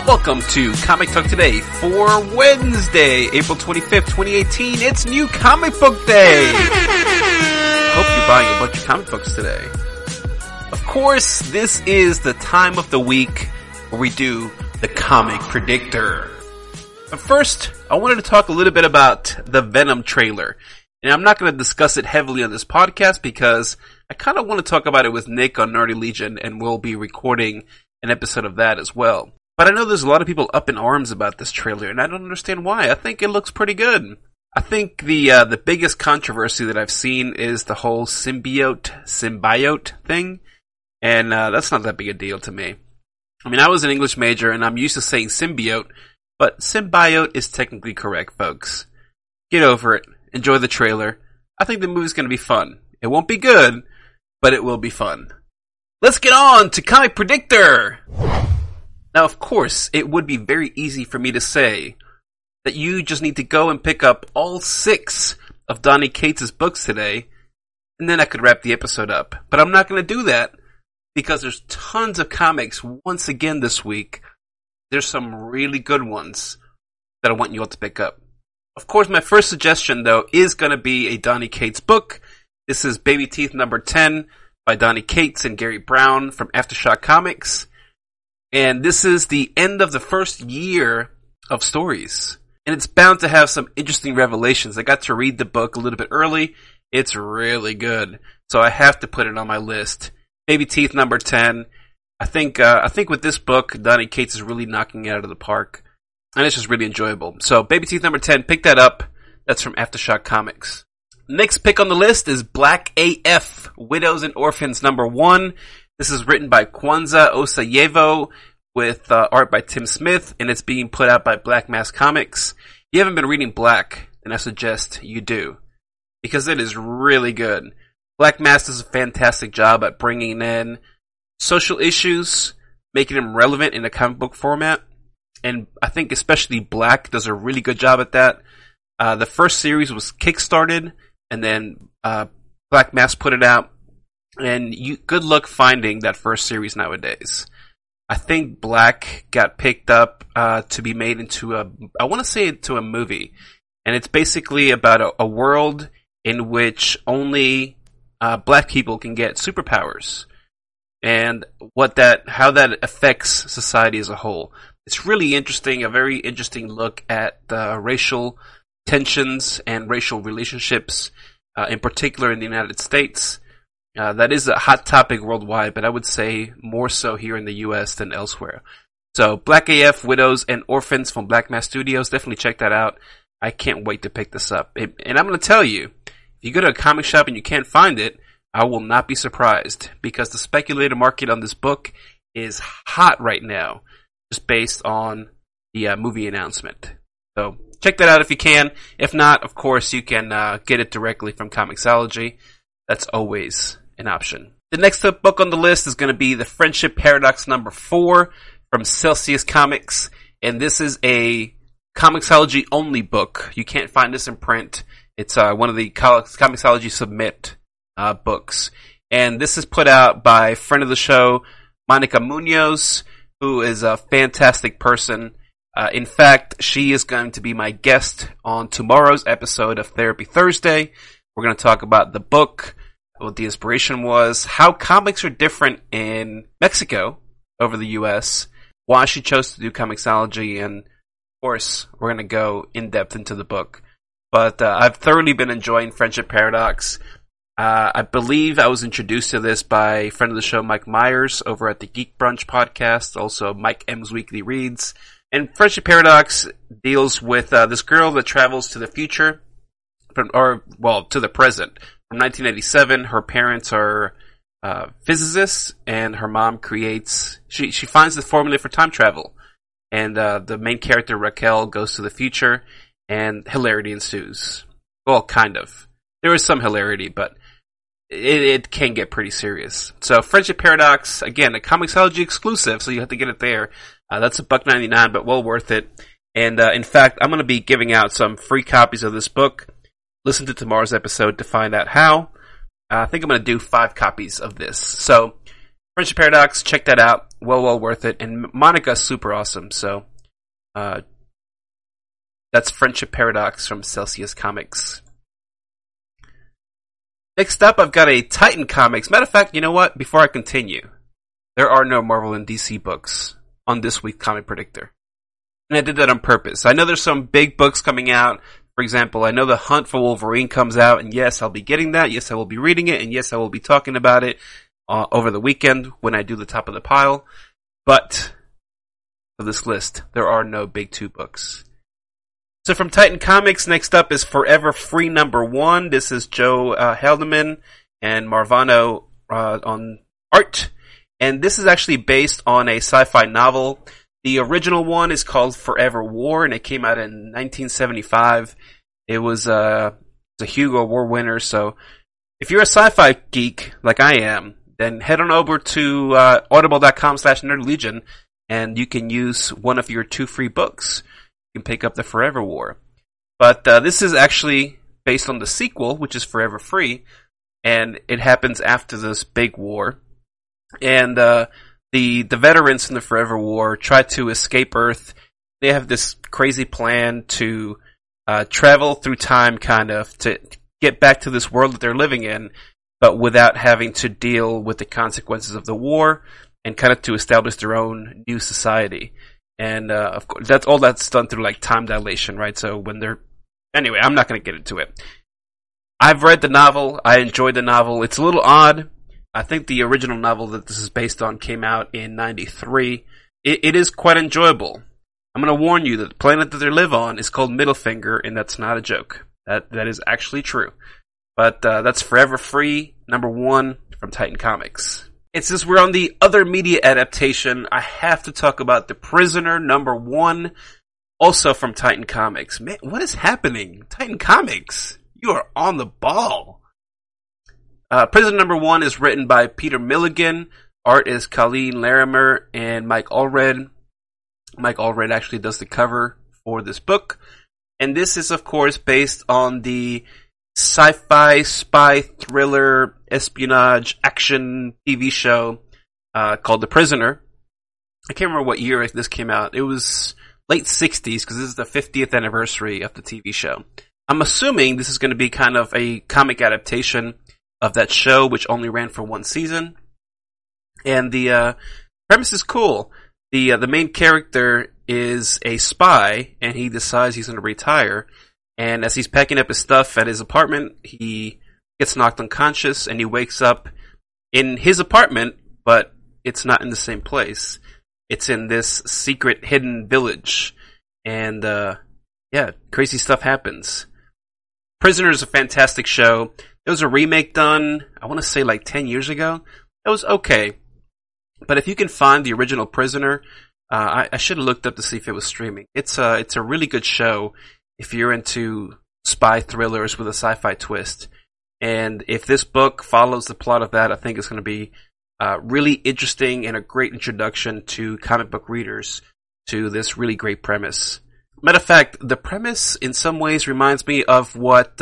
Welcome to Comic Talk Today for Wednesday, April 25th, 2018. It's New Comic Book Day! Hope you're buying a bunch of comic books today. Of course, this is the time of the week where we do the Comic Predictor. But first, I wanted to talk a little bit about the Venom trailer. And I'm not going to discuss it heavily on this podcast because I kind of want to talk about it with Nick on Nerdy Legion, and we'll be recording an episode of that as well. But I know there's a lot of people up in arms about this trailer, and I don't understand why. I think it looks pretty good. I think the biggest controversy that I've seen is the whole symbiote thing, and that's not that big a deal to me. I mean, I was an English major, and I'm used to saying symbiote, but symbiote is technically correct, folks. Get over it. Enjoy the trailer. I think the movie's going to be fun. It won't be good, but it will be fun. Let's get on to Comic Predictor! Now, of course, it would be very easy for me to say that you just need to go and pick up all 6 of Donny Cates' books today, and then I could wrap the episode up. But I'm not going to do that, because there's tons of comics once again this week. There's some really good ones that I want you all to pick up. Of course, my first suggestion, though, is going to be a Donny Cates book. This is Baby Teeth number 10 by Donny Cates and Gary Brown from Aftershock Comics. And this is the end of the first year of stories. And it's bound to have some interesting revelations. I got to read the book a little bit early. It's really good. So I have to put it on my list. Baby Teeth number 10. I think with this book, Donny Cates is really knocking it out of the park. And it's just really enjoyable. So, Baby Teeth number 10, pick that up. That's from Aftershock Comics. Next pick on the list is Black AF, Widows and Orphans number 1. This is written by Kwanzaa Osayevo with art by Tim Smith, and it's being put out by Black Mass Comics. If you haven't been reading Black, then I suggest you do, because it is really good. Black Mass does a fantastic job at bringing in social issues, making them relevant in a comic book format. And I think especially Black does a really good job at that. The first series was kickstarted, and then Black Mass put it out. And good luck finding that first series nowadays. I think Black got picked up to be made into a movie. And it's basically about a world in which only black people can get superpowers. And how that affects society as a whole. It's really interesting, a very interesting look at racial tensions and racial relationships, in particular in the United States. That is a hot topic worldwide, but I would say more so here in the US than elsewhere. So, Black AF, Widows, and Orphans from Black Mass Studios, definitely check that out. I can't wait to pick this up. And I'm going to tell you, if you go to a comic shop and you can't find it, I will not be surprised, because the speculator market on this book is hot right now, just based on the movie announcement. So, check that out if you can. If not, of course, you can get it directly from Comixology. That's always an option. The next book on the list is going to be The Friendship Paradox number 4 from Celsius Comics. And this is a Comixology only book. You can't find this in print. It's one of the Comixology Submit books. And this is put out by friend of the show, Monica Munoz, who is a fantastic person. In fact, she is going to be my guest on tomorrow's episode of Therapy Thursday. We're going to talk about the book, what the inspiration was, how comics are different in Mexico over the US, why she chose to do Comixology, and of course, we're going to go in depth into the book. But I've thoroughly been enjoying Friendship Paradox. I believe I was introduced to this by a friend of the show, Mike Myers, over at the Geek Brunch podcast, also Mike M's Weekly Reads. And Friendship Paradox deals with this girl that travels to the future, to the present. From 1987, her parents are physicists, and her mom she finds the formula for time travel. And the main character, Raquel, goes to the future, and hilarity ensues. Well, kind of. There is some hilarity, but it can get pretty serious. So, Friendship Paradox, again, a Comixology exclusive, so you have to get it there. That's $1.99, but well worth it. And in fact, I'm going to be giving out some free copies of this book. Listen to tomorrow's episode to find out how. I think I'm going to do 5 copies of this. So, Friendship Paradox, check that out. Well worth it. And Monica's super awesome. So, that's Friendship Paradox from Celsius Comics. Next up, I've got a Titan Comics. Matter of fact, you know what? Before I continue, there are no Marvel and DC books on this week's Comic Predictor. And I did that on purpose. I know there's some big books coming out. For example, I know The Hunt for Wolverine comes out, and yes, I'll be getting that. Yes, I will be reading it, and yes, I will be talking about it over the weekend when I do the top of the pile. But for this list, there are no big two books. So from Titan Comics, next up is Forever Free #1. This is Joe Haldeman and Marvano on art. And this is actually based on a sci-fi novel. The original one is called Forever War, and it came out in 1975. It was a Hugo Award winner, so if you're a sci-fi geek, like I am, then head on over to audible.com/nerdlegion, and you can use one of your 2 free books. You can pick up the Forever War. But this is actually based on the sequel, which is Forever Free, and it happens after this big war. And the veterans in the Forever War try to escape Earth. They have this crazy plan to travel through time, kind of, to get back to this world that they're living in, but without having to deal with the consequences of the war, and kind of to establish their own new society. And of course, that's done through like time dilation, right? So when they're anyway, I'm not going to get into it. I've read the novel. I enjoyed the novel. It's a little odd. I think the original novel that this is based on came out in 93. It is quite enjoyable. I'm going to warn you that the planet that they live on is called Middlefinger, and that's not a joke. That is actually true. But that's Forever Free #1 from Titan Comics. And since we're on the other media adaptation, I have to talk about The Prisoner #1, also from Titan Comics. Man, what is happening? Titan Comics, you are on the ball. Prisoner #1 is written by Peter Milligan. Art is Colleen Larimer and Mike Allred. Mike Allred actually does the cover for this book. And this is, of course, based on the sci-fi, spy, thriller, espionage, action TV show called The Prisoner. I can't remember what year this came out. It was late 60s, because this is the 50th anniversary of the TV show. I'm assuming this is going to be kind of a comic adaptation of that show, which only ran for 1 season. And the premise is cool. The main character is a spy, and he decides he's going to retire. And as he's packing up his stuff at his apartment, he gets knocked unconscious, and he wakes up in his apartment, but it's not in the same place. It's in this secret hidden village. And crazy stuff happens. Prisoner is a fantastic show. There was a remake done, I want to say like 10 years ago. It was okay. But if you can find the original Prisoner, I should have looked up to see if it was streaming. It's a really good show if you're into spy thrillers with a sci-fi twist. And if this book follows the plot of that, I think it's going to be really interesting and a great introduction to comic book readers to this really great premise. Matter of fact, the premise in some ways reminds me of what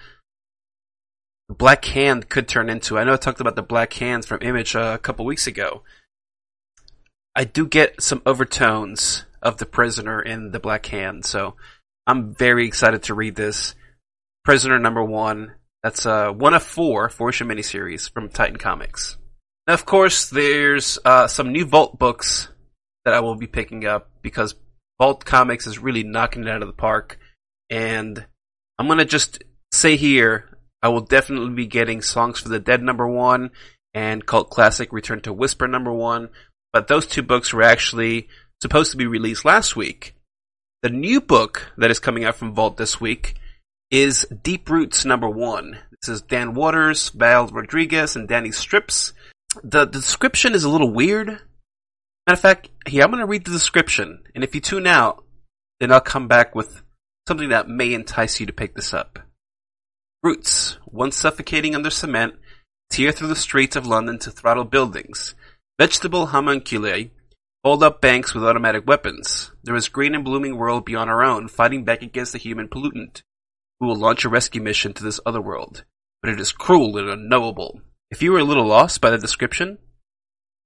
Black Hand could turn into. I know I talked about the Black Hands from Image a couple weeks ago. I do get some overtones of The Prisoner in the Black Hand, so I'm very excited to read this. Prisoner #1. That's 1 of 4 issue miniseries from Titan Comics. Now, of course, there's some new Vault books that I will be picking up, because Vault Comics is really knocking it out of the park. And I'm going to just say here, I will definitely be getting Songs for the Dead #1 and Cult Classic Return to Whisper #1. But those 2 books were actually supposed to be released last week. The new book that is coming out from Vault this week is Deep Roots #1. This is Dan Waters, Val Rodriguez, and Danny Strips. The description is a little weird. Matter of fact, here, I'm going to read the description. And if you tune out, then I'll come back with something that may entice you to pick this up. Roots, once suffocating under cement, tear through the streets of London to throttle buildings. Vegetable homunculi hold up banks with automatic weapons. There is a green and blooming world beyond our own, fighting back against the human pollutant, who will launch a rescue mission to this other world. But it is cruel and unknowable. If you were a little lost by the description,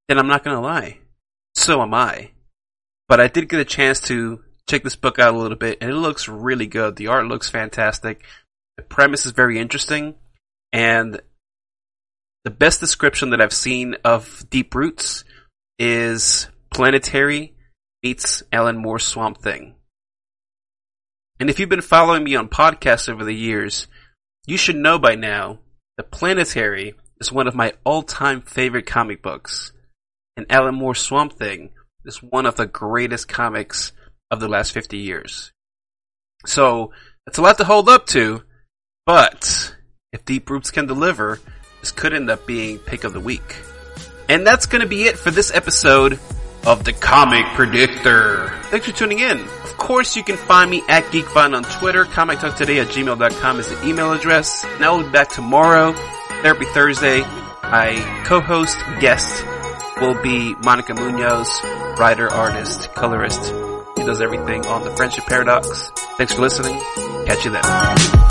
then I'm not going to lie. So am I. But I did get a chance to check this book out a little bit, and it looks really good. The art looks fantastic. The premise is very interesting, and the best description that I've seen of Deep Roots is Planetary meets Alan Moore's Swamp Thing. And if you've been following me on podcasts over the years, you should know by now that Planetary is one of my all-time favorite comic books, and Alan Moore's Swamp Thing is one of the greatest comics of the last 50 years. So, that's a lot to hold up to, but if Deep Roots can deliver, this could end up being Pick of the Week. And that's going to be it for this episode of The Comic Predictor. Thanks for tuning in. Of course, you can find me at GeekVine on Twitter. ComicTalkToday@gmail.com is the email address. And I'll be back tomorrow, Therapy Thursday. My co-host, guest, will be Monica Munoz, writer, artist, colorist. He does everything on the Friendship Paradox. Thanks for listening. Catch you then.